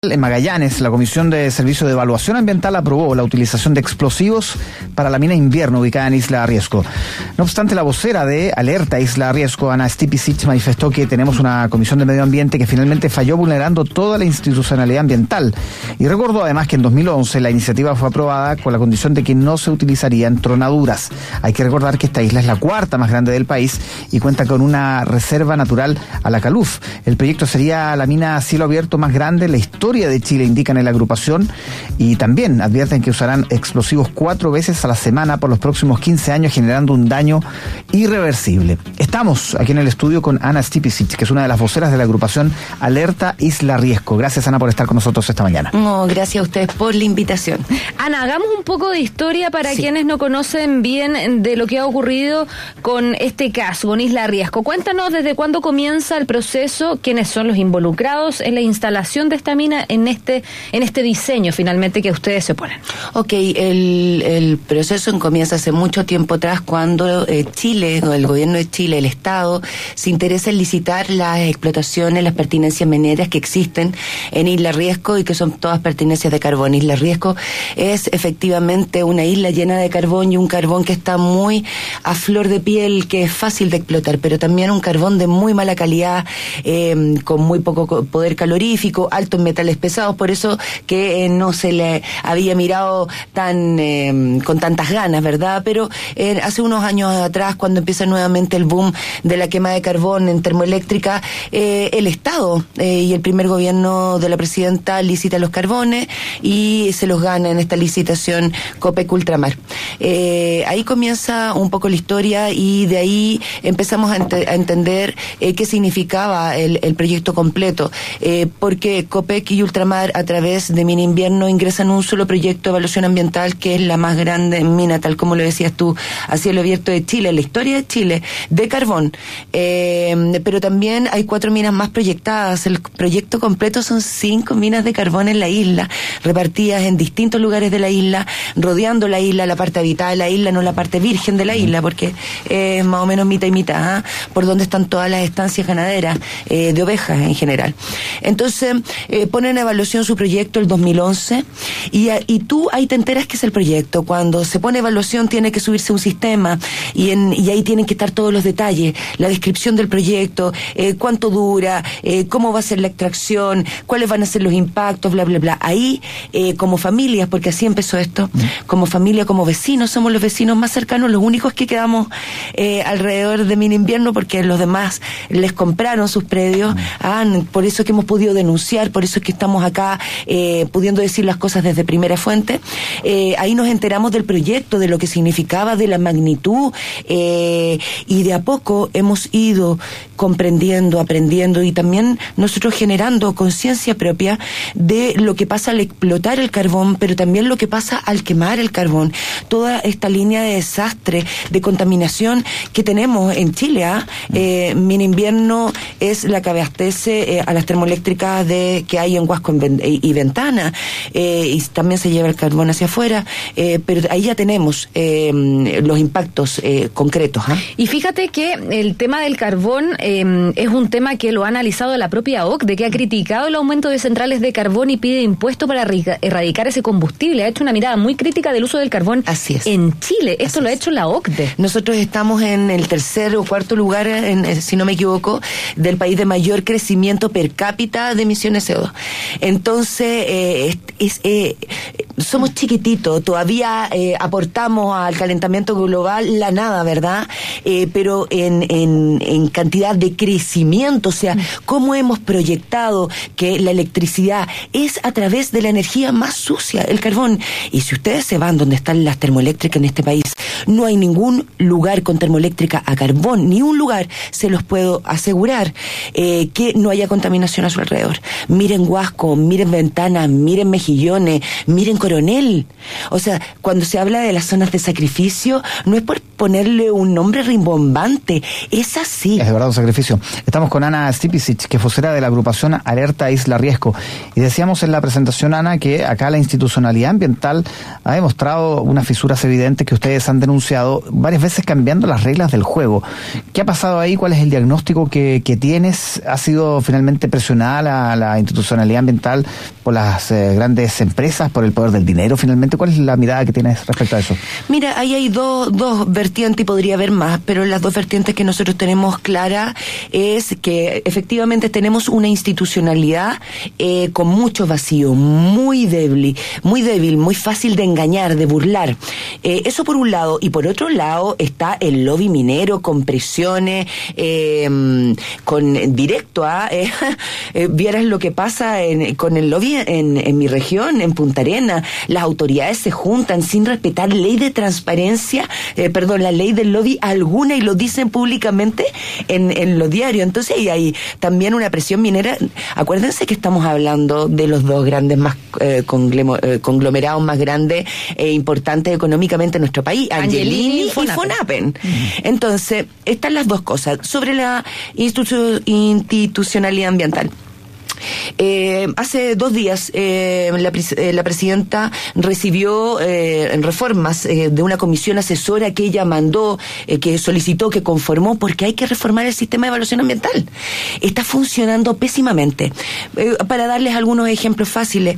En Magallanes, la Comisión de Servicio de Evaluación Ambiental aprobó la utilización de explosivos para la mina Invierno ubicada en Isla Riesco. No obstante, la vocera de Alerta Isla Riesco, Ana Stipicic, manifestó que tenemos una Comisión de Medio Ambiente que finalmente falló vulnerando toda la institucionalidad ambiental. Y recordó además que en 2011 la iniciativa fue aprobada con la condición de que no se utilizarían tronaduras. Hay que recordar que esta isla es la cuarta más grande del país y cuenta con una reserva natural a la Caluf. El proyecto sería la mina a cielo abierto más grande en la historia de Chile, indican en la agrupación, y también advierten que usarán explosivos 4 veces a la semana por los próximos 15 años, generando un daño irreversible. Estamos aquí en el estudio con Ana Stipicic, que es una de las voceras de la agrupación Alerta Isla Riesco. Gracias, Ana, por estar con nosotros esta mañana. No, gracias a ustedes por la invitación. Ana, hagamos un poco de historia para quienes no conocen bien de lo que ha ocurrido con este caso, con Isla Riesco. Cuéntanos desde cuándo comienza el proceso, quiénes son los involucrados en la instalación de esta mina, en este diseño finalmente que ustedes se oponen. Ok, el proceso comienza hace mucho tiempo atrás cuando Chile, o el gobierno de Chile, el Estado, se interesa en licitar las explotaciones, las pertinencias mineras que existen en Isla Riesco y que son todas pertinencias de carbón. Isla Riesco es efectivamente una isla llena de carbón y un carbón que está muy a flor de piel, que es fácil de explotar, pero también un carbón de muy mala calidad, con muy poco poder calorífico, alto en metales pesados, por eso que no se le había mirado con tantas ganas, ¿verdad? Pero hace unos años atrás, cuando empieza nuevamente el boom de la quema de carbón en termoeléctrica, el Estado y el primer gobierno de la presidenta licita los carbones y se los gana en esta licitación Copec Ultramar. Ahí comienza un poco la historia y de ahí empezamos a entender qué significaba el proyecto completo, porque Copec y Ultramar a través de Mina Invierno ingresan un solo proyecto de evaluación ambiental que es la más grande mina, tal como lo decías tú, a cielo abierto de Chile, la historia de Chile, de carbón, pero también hay 4 minas más proyectadas. El proyecto completo son 5 minas de carbón en la isla, repartidas en distintos lugares de la isla, rodeando la isla, la parte habitada de la isla, no la parte virgen de la isla, porque es más o menos mitad y mitad, por donde están todas las estancias ganaderas de ovejas en general. Entonces ponen a evaluación su proyecto el 2011 y tú ahí te enteras que es el proyecto. Cuando se pone evaluación tiene que subirse un sistema y ahí tienen que estar todos los detalles, la descripción del proyecto, cuánto dura, cómo va a ser la extracción, cuáles van a ser los impactos, bla, bla, bla. Ahí, como familias, porque así empezó esto, como familia, como vecinos, somos los vecinos más cercanos, los únicos que quedamos alrededor de Mina Invierno, porque los demás les compraron sus predios, por eso que hemos podido denunciar, por eso es que estamos acá pudiendo decir las cosas desde primera fuente. Ahí nos enteramos del proyecto, de lo que significaba, de la magnitud, y de a poco hemos ido comprendiendo, aprendiendo y también nosotros generando conciencia propia de lo que pasa al explotar el carbón, pero también lo que pasa al quemar el carbón. Toda esta línea de desastre, de contaminación que tenemos en Chile. Mina Invierno es la que abastece a las termoeléctricas que hay en Huasco y Ventana, y también se lleva el carbón hacia afuera, pero ahí ya tenemos los impactos concretos. Y fíjate que el tema del carbón es un tema que lo ha analizado la propia OCDE, que ha criticado el aumento de centrales de carbón y pide impuestos para erradicar ese combustible. Ha hecho una mirada muy crítica del uso del carbón en Chile. Esto lo ha hecho la OCDE. Nosotros estamos en el 3er o 4.º lugar, si no me equivoco, del país de mayor crecimiento per cápita de emisiones CO2. Entonces, somos chiquititos, todavía aportamos al calentamiento global la nada, ¿verdad? Pero en cantidad de crecimiento, o sea, cómo hemos proyectado que la electricidad es a través de la energía más sucia, el carbón. Y si ustedes se van donde están las termoeléctricas en este país, no hay ningún lugar con termoeléctrica a carbón, ni un lugar, se los puedo asegurar, que no haya contaminación a su alrededor. Miren Huasco, miren Ventana, miren Mejillones, miren Coronel. O sea, cuando se habla de las zonas de sacrificio, no es por ponerle un nombre rimbombante, es así. Es de verdad un sacrificio. Estamos con Ana Stipicic, que es vocera de la agrupación Alerta Isla Riesco. Y decíamos en la presentación, Ana, que acá la institucionalidad ambiental ha demostrado unas fisuras evidentes que ustedes han denunciado varias veces, cambiando las reglas del juego. ¿Qué ha pasado ahí? ¿Cuál es el diagnóstico que tienes? ¿Ha sido finalmente presionada la institucionalidad ambiental por las grandes empresas, por el poder del dinero finalmente? ¿Cuál es la mirada que tienes respecto a eso? Mira, ahí hay dos vertientes y podría haber más, pero las dos vertientes que nosotros tenemos clara es que efectivamente tenemos una institucionalidad con mucho vacío, muy débil, muy fácil de engañar, de burlar. Eso por un lado, y por otro lado está el lobby minero con presiones, con directo a vieras lo que pasa con el lobby en mi región, en Punta Arenas. Las autoridades se juntan sin respetar ley de transparencia, la ley del lobby alguna, y lo dicen públicamente en los diarios. Entonces hay también una presión minera. Acuérdense que estamos hablando de los dos grandes más conglomerados más grandes e importantes económicamente en nuestro país, Angelini y Fonapen. Entonces, están las dos cosas. Sobre la institucionalidad ambiental. Hace 2 días la presidenta recibió reformas de una comisión asesora que ella mandó, que solicitó, que conformó, porque hay que reformar el sistema de evaluación ambiental. Está funcionando pésimamente. Para darles algunos ejemplos fáciles,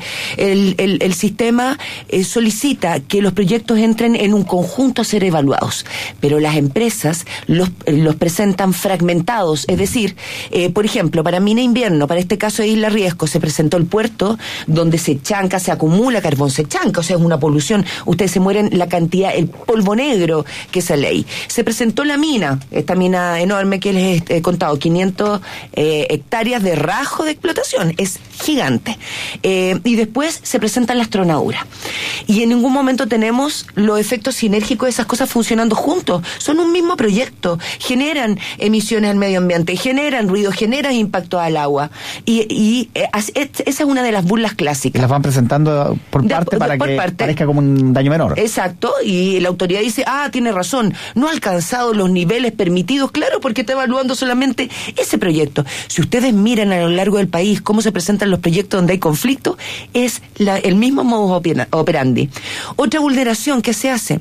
el sistema solicita que los proyectos entren en un conjunto a ser evaluados, pero las empresas los presentan fragmentados, es decir, por ejemplo, para mina invierno, para este caso de Isla Riesco, se presentó el puerto donde se acumula carbón, se chanca, o sea, es una polución. Ustedes se mueren la cantidad, el polvo negro que es la ley. Se presentó la mina, esta mina enorme que les he contado, 500 hectáreas de rajo de explotación, es gigante. Y después se presentan las tronaduras. Y en ningún momento tenemos los efectos sinérgicos de esas cosas funcionando juntos. Son un mismo proyecto, generan emisiones al medio ambiente, generan ruido, generan impacto al agua. Y esa es una de las burlas clásicas. Y las van presentando por parte para que parezca como un daño menor. Exacto, y la autoridad dice, tiene razón, no ha alcanzado los niveles permitidos, claro, porque está evaluando solamente ese proyecto. Si ustedes miran a lo largo del país cómo se presentan los proyectos donde hay conflicto, es el mismo modus operandi. Otra vulneración que se hace,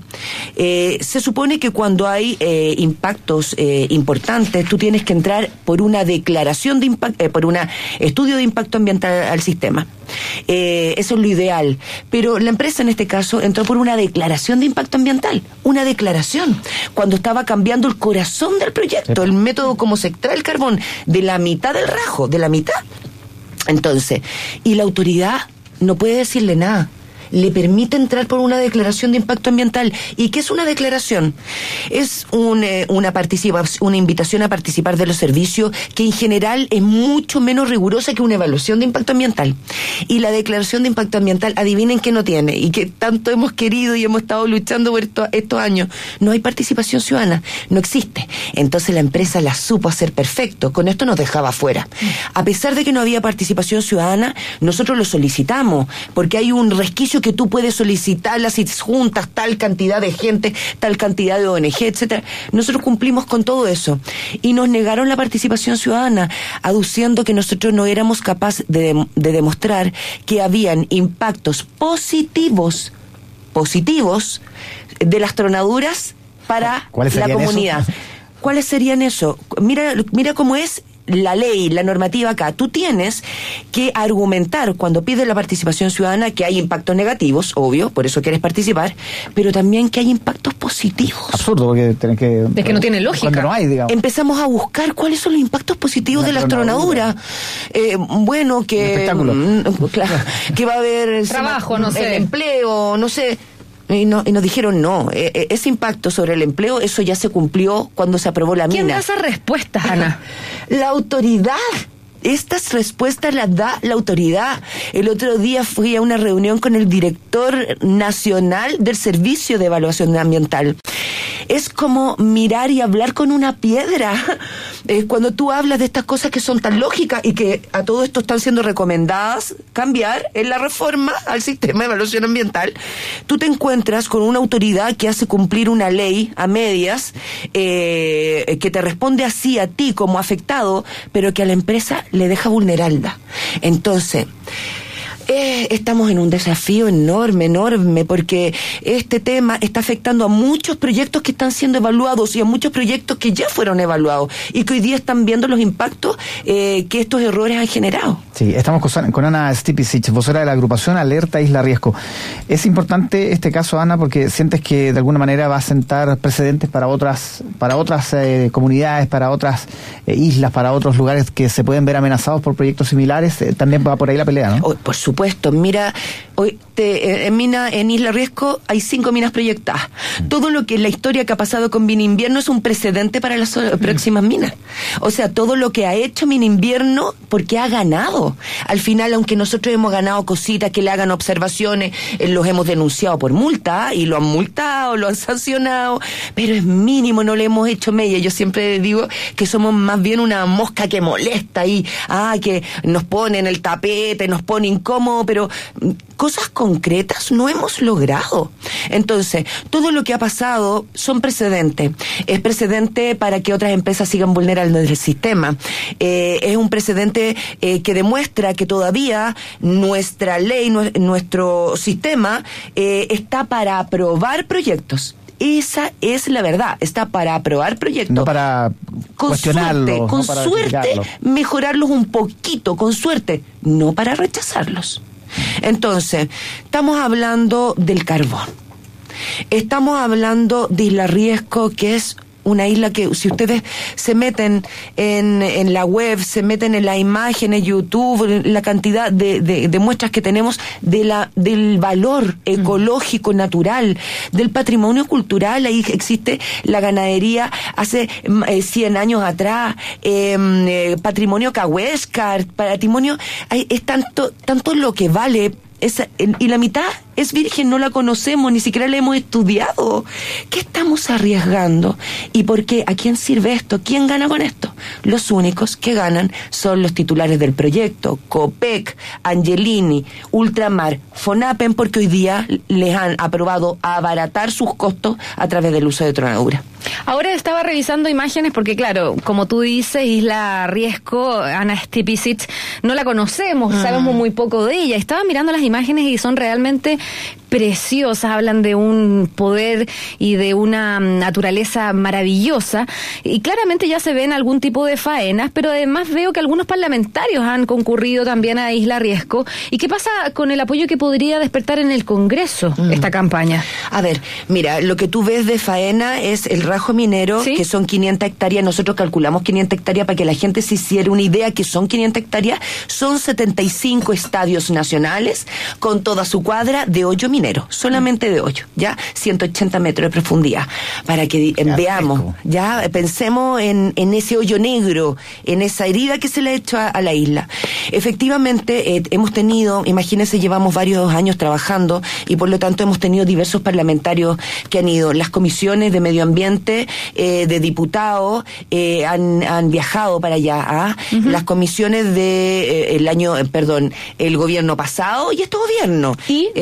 se supone que cuando hay impactos importantes, tú tienes que entrar por una declaración de impacto, por un estudio de impacto ambiental al sistema. Eso es lo ideal. Pero la empresa en este caso entró por una declaración de impacto ambiental. Una declaración. Cuando estaba cambiando el corazón del proyecto, el método como se extrae el carbón de la mitad del rajo, de la mitad. Entonces, y la autoridad no puede decirle nada. Le permite entrar por una declaración de impacto ambiental. ¿Y qué es una declaración? Es una invitación a participar de los servicios que en general es mucho menos rigurosa que una evaluación de impacto ambiental. Y la declaración de impacto ambiental, adivinen qué no tiene y que tanto hemos querido y hemos estado luchando por estos años. No hay participación ciudadana, no existe. Entonces la empresa la supo hacer perfecto. Con esto nos dejaba fuera. A pesar de que no había participación ciudadana, nosotros lo solicitamos porque hay un resquicio que tú puedes solicitarla si juntas tal cantidad de gente, tal cantidad de ONG, etcétera. Nosotros cumplimos con todo eso y nos negaron la participación ciudadana, aduciendo que nosotros no éramos capaces de demostrar que habían impactos positivos de las tronaduras para la comunidad. ¿Cuáles serían eso? Mira cómo es la ley, la normativa acá. Tú tienes que argumentar cuando pides la participación ciudadana que hay impactos negativos, obvio, por eso quieres participar, pero también que hay impactos positivos. Absurdo, porque tenés que... Es que no tiene lógica. Cuando no hay, digamos. Empezamos a buscar cuáles son los impactos positivos de las tronaduras. Bueno, que... Claro, que va a haber... Trabajo, no sé. Empleo, no sé... Y nos dijeron no, ese impacto sobre el empleo, eso ya se cumplió cuando se aprobó la mina. ¿Quién da esas respuestas, Ana? La autoridad. Estas respuestas las da la autoridad. El otro día fui a una reunión con el director nacional del Servicio de Evaluación Ambiental. Es como mirar y hablar con una piedra. Cuando tú hablas de estas cosas que son tan lógicas y que a todo esto están siendo recomendadas cambiar en la reforma al sistema de evaluación ambiental, tú te encuentras con una autoridad que hace cumplir una ley a medias, que te responde así a ti como afectado, pero que a la empresa le deja vulnerarla. Entonces, Estamos en un desafío enorme, porque este tema está afectando a muchos proyectos que están siendo evaluados y a muchos proyectos que ya fueron evaluados y que hoy día están viendo los impactos que estos errores han generado. Sí, estamos con Ana Stipicic, vocera de la agrupación Alerta Isla Riesco. Es importante este caso, Ana, porque sientes que de alguna manera va a sentar precedentes para otras comunidades, para otras islas, para otros lugares que se pueden ver amenazados por proyectos similares. También va por ahí la pelea, ¿no? Por supuesto, mira, hoy en Isla Riesco hay 5 minas proyectadas. Todo lo que la historia que ha pasado con Mina Invierno es un precedente para las próximas minas. O sea, todo lo que ha hecho Mina Invierno, porque ha ganado. Al final, aunque nosotros hemos ganado cositas que le hagan observaciones, los hemos denunciado por multa y lo han multado, lo han sancionado, pero es mínimo, no le hemos hecho mella. Yo siempre digo que somos más bien una mosca que molesta y que nos pone en el tapete, nos pone incómodo, pero cosas concretas no hemos logrado. Entonces, todo lo que ha pasado son precedentes. Es precedente para que otras empresas sigan vulnerando el sistema. Es un precedente que demuestra que todavía nuestra ley, nuestro sistema está para aprobar proyectos. Esa es la verdad, está para aprobar proyectos. No para cuestionarlos. Con suerte, mejorarlos un poquito, con suerte, no para rechazarlos. Entonces, estamos hablando del carbón. Estamos hablando de Isla Riesco, que es una isla que, si ustedes se meten en la web, se meten en las imágenes, YouTube, la cantidad de muestras que tenemos del valor ecológico, natural, del patrimonio cultural. Ahí existe la ganadería hace 100 años atrás, patrimonio cahuéscar, patrimonio, es tanto lo que vale. Y la mitad es virgen, no la conocemos, ni siquiera la hemos estudiado. ¿Qué estamos arriesgando? ¿Y por qué? ¿A quién sirve esto? ¿Quién gana con esto? Los únicos que ganan son los titulares del proyecto, Copec, Angelini, Ultramar, Fonapen, porque hoy día les han aprobado abaratar sus costos a través del uso de tronadura. Ahora estaba revisando imágenes porque, claro, como tú dices, Isla Riesco, Ana Stipicic, no la conocemos, sabemos muy poco de ella. Estaba mirando las imágenes y son realmente preciosas, hablan de un poder y de una naturaleza maravillosa, y claramente ya se ven algún tipo de faenas, pero además veo que algunos parlamentarios han concurrido también a Isla Riesco. ¿Y qué pasa con el apoyo que podría despertar en el Congreso esta campaña? A ver, mira, lo que tú ves de faena es el rajo minero, ¿sí?, que son 500 hectáreas, nosotros calculamos 500 hectáreas para que la gente se hiciera una idea que son 500 hectáreas, son 75 estadios nacionales con toda su cuadra de hoyo minero, solamente de hoyo, ya 180 metros de profundidad, para que veamos, ya pensemos en ese hoyo negro, en esa herida que se le ha hecho a la isla. Efectivamente, hemos tenido, imagínense, llevamos varios años trabajando y por lo tanto hemos tenido diversos parlamentarios que han ido, las comisiones de medio ambiente de diputados han viajado para allá, las comisiones de el gobierno pasado y este gobierno.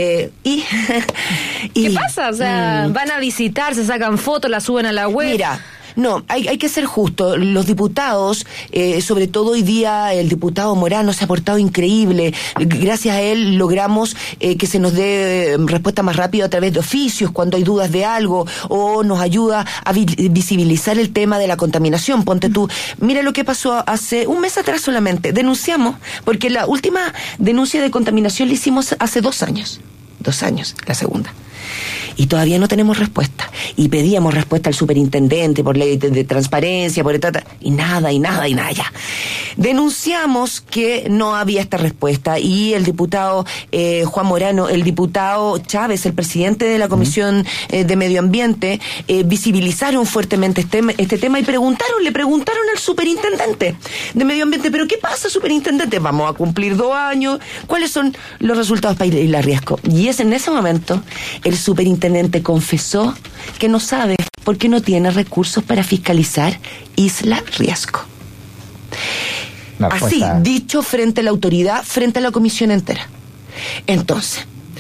¿Qué pasa? O sea, van a visitar, se sacan fotos, las suben a la web. Mira, no, hay que ser justo. Los diputados, sobre todo hoy día el diputado Morano se ha portado increíble. Gracias a él logramos que se nos dé respuesta más rápida a través de oficios cuando hay dudas de algo, o nos ayuda a visibilizar el tema de la contaminación. Ponte tú, mira lo que pasó hace un mes atrás solamente. Denunciamos, porque la última denuncia de contaminación la hicimos hace 2 años. 2 años, la segunda. Y todavía no tenemos respuesta. Y pedíamos respuesta al superintendente por ley de transparencia, y nada ya. Denunciamos que no había esta respuesta y el diputado Juan Morano, el diputado Chávez, el presidente de la Comisión de Medio Ambiente, visibilizaron fuertemente este tema y le preguntaron al superintendente de Medio Ambiente, ¿pero qué pasa, superintendente? Vamos a cumplir 2 años, ¿cuáles son los resultados para Isla Riesco? Y es en ese momento el superintendente confesó que no sabe porque no tiene recursos para fiscalizar Isla Riesco. Así, dicho frente a la autoridad, frente a la comisión entera. Entonces,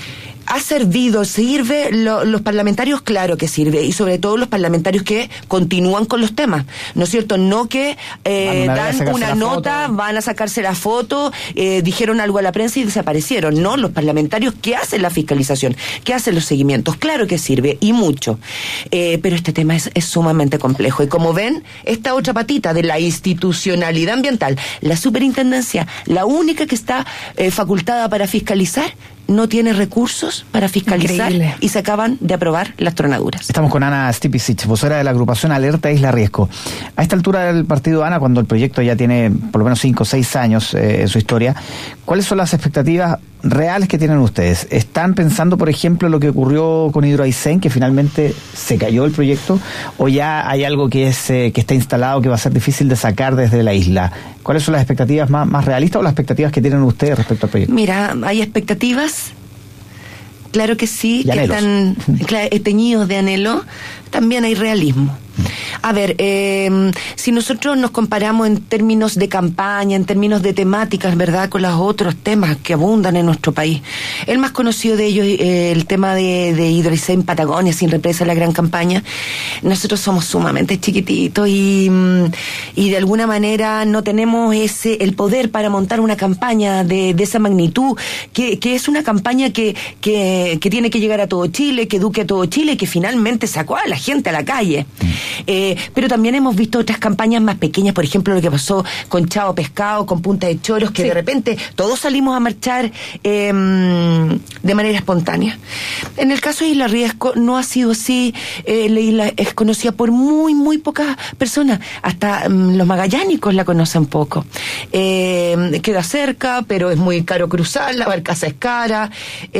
¿Ha servido? ¿Sirve? Los parlamentarios, claro que sirve, y sobre todo los parlamentarios que continúan con los temas, ¿no es cierto? No que dan una nota, van a sacarse la foto, dijeron algo a la prensa y desaparecieron. No, los parlamentarios que hacen la fiscalización, que hacen los seguimientos, claro que sirve, y mucho. Pero este tema es sumamente complejo. Y como ven, esta otra patita de la institucionalidad ambiental, la superintendencia, la única que está facultada para fiscalizar, no tiene recursos para fiscalizar. Increíble. Y se acaban de aprobar las tronaduras. Estamos con Ana Stipicic, vocera de la agrupación Alerta Isla Riesgo. A esta altura del partido, Ana, cuando el proyecto ya tiene por lo menos 5 o 6 años en su historia, ¿cuáles son las expectativas reales que tienen ustedes? ¿Están pensando, por ejemplo, lo que ocurrió con Hidroaicén, que finalmente se cayó el proyecto, o ya hay algo que está instalado que va a ser difícil de sacar desde la isla? ¿Cuáles son las expectativas más realistas o las expectativas que tienen ustedes respecto al proyecto? Mira, hay expectativas, claro que sí, que están teñidos de anhelo. También hay realismo. A ver, si nosotros nos comparamos en términos de campaña, en términos de temáticas, ¿verdad?, con los otros temas que abundan en nuestro país. El más conocido de ellos, el tema de Hidroaicén Patagonia, sin represa, la gran campaña. Nosotros somos sumamente chiquititos y de alguna manera no tenemos el poder para montar una campaña de esa magnitud, que es una campaña que tiene que llegar a todo Chile, que eduque a todo Chile, que finalmente sacó a la gente a la calle. Pero también hemos visto otras campañas más pequeñas, por ejemplo lo que pasó con Chao Pescado, con Punta de Choros, que de repente todos salimos a marchar de manera espontánea. En el caso de Isla Riesgo no ha sido así. La isla es conocida por muy pocas personas, hasta los magallánicos la conocen poco. Queda cerca, pero es muy caro cruzar, la barcaza es cara.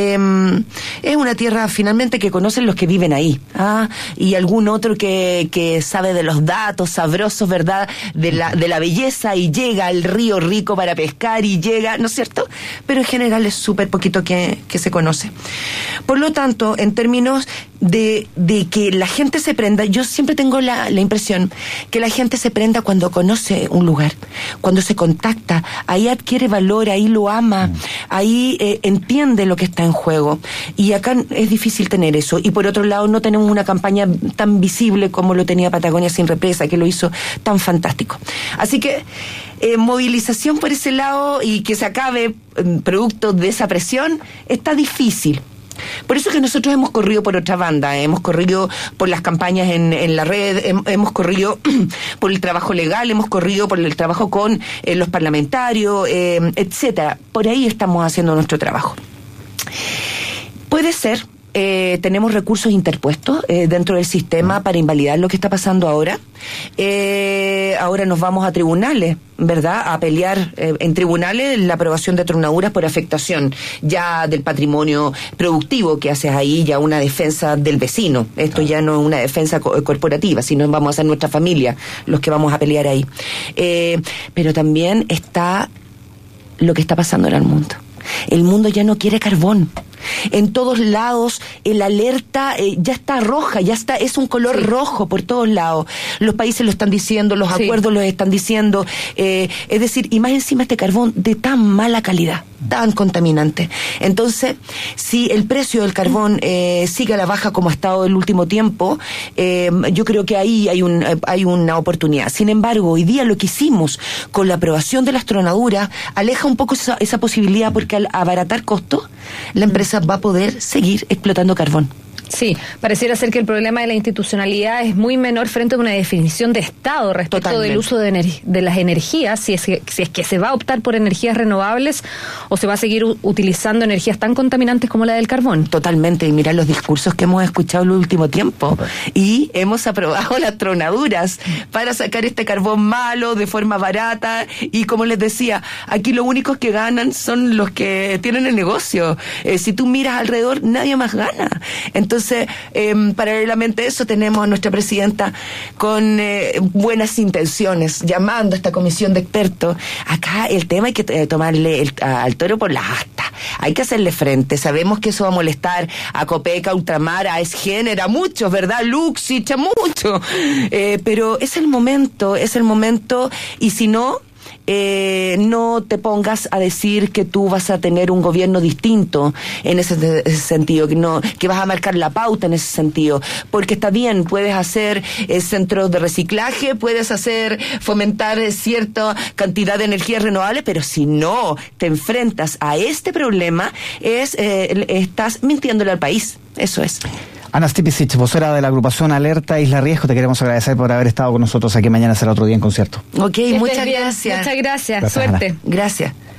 Es una tierra finalmente que conocen los que viven ahí, y algún otro que sabe de los datos sabrosos, ¿verdad?, de la belleza, y llega al río Rico para pescar y llega, ¿no es cierto? Pero en general es súper poquito que se conoce. Por lo tanto, en términos de que la gente se prenda, yo siempre tengo la impresión que la gente se prenda cuando conoce un lugar, cuando se contacta, ahí adquiere valor, ahí lo ama, ahí entiende lo que está en juego. Y acá es difícil tener eso. Y por otro lado, no tenemos una campaña tan visible como lo tenía Patagonia Sin Represa, que lo hizo tan fantástico. Así que movilización por ese lado y que se acabe producto de esa presión está difícil. Por eso es que nosotros hemos corrido por otra banda, hemos corrido por las campañas en la red, hemos corrido por el trabajo legal, hemos corrido por el trabajo con los parlamentarios, etcétera. Por ahí estamos haciendo nuestro trabajo. Puede ser. Tenemos recursos interpuestos dentro del sistema para invalidar lo que está pasando ahora. Ahora nos vamos a tribunales, ¿verdad?, a pelear en tribunales la aprobación de tronaduras por afectación ya del patrimonio productivo que haces ahí, ya una defensa del vecino. Esto ya no es una defensa corporativa, sino vamos a ser nuestra familia los que vamos a pelear ahí. Pero también está lo que está pasando en el mundo. El mundo ya no quiere carbón. En todos lados el alerta ya está roja, es un color rojo por todos lados. Los países lo están diciendo, los acuerdos lo están diciendo, es decir, y más encima este carbón de tan mala calidad, tan contaminante. Entonces, si el precio del carbón sigue a la baja como ha estado el último tiempo, yo creo que ahí hay una oportunidad. Sin embargo, hoy día lo que hicimos con la aprobación de las tronaduras aleja un poco esa posibilidad, porque al abaratar costos, la empresa va a poder seguir explotando carbón. Sí, pareciera ser que el problema de la institucionalidad es muy menor frente a una definición de Estado respecto del uso de las energías, si es que se va a optar por energías renovables o se va a seguir utilizando energías tan contaminantes como la del carbón. Totalmente, y mira los discursos que hemos escuchado en el último tiempo, y hemos aprobado las tronaduras para sacar este carbón malo de forma barata, y como les decía, aquí los únicos que ganan son los que tienen el negocio. Si tú miras alrededor, nadie más gana. Entonces, paralelamente a eso, tenemos a nuestra presidenta con buenas intenciones, llamando a esta comisión de expertos. Acá el tema hay que tomarle al toro por las astas, hay que hacerle frente. Sabemos que eso va a molestar a Copeca, a Ultramar, a Esgénero, a muchos, ¿verdad? Luxich, a muchos, pero es el momento, y si no, no te pongas a decir que tú vas a tener un gobierno distinto en ese sentido, que vas a marcar la pauta en ese sentido, porque está bien, puedes hacer centros de reciclaje, puedes fomentar cierta cantidad de energías renovables, pero si no te enfrentas a este problema, estás mintiéndole al país. Eso es. Ana Stipicic, vocera de la agrupación Alerta Isla Riesgo, te queremos agradecer por haber estado con nosotros aquí. Mañana será otro día en concierto. Ok, muchas gracias. Muchas gracias. Suerte. Ana. Gracias.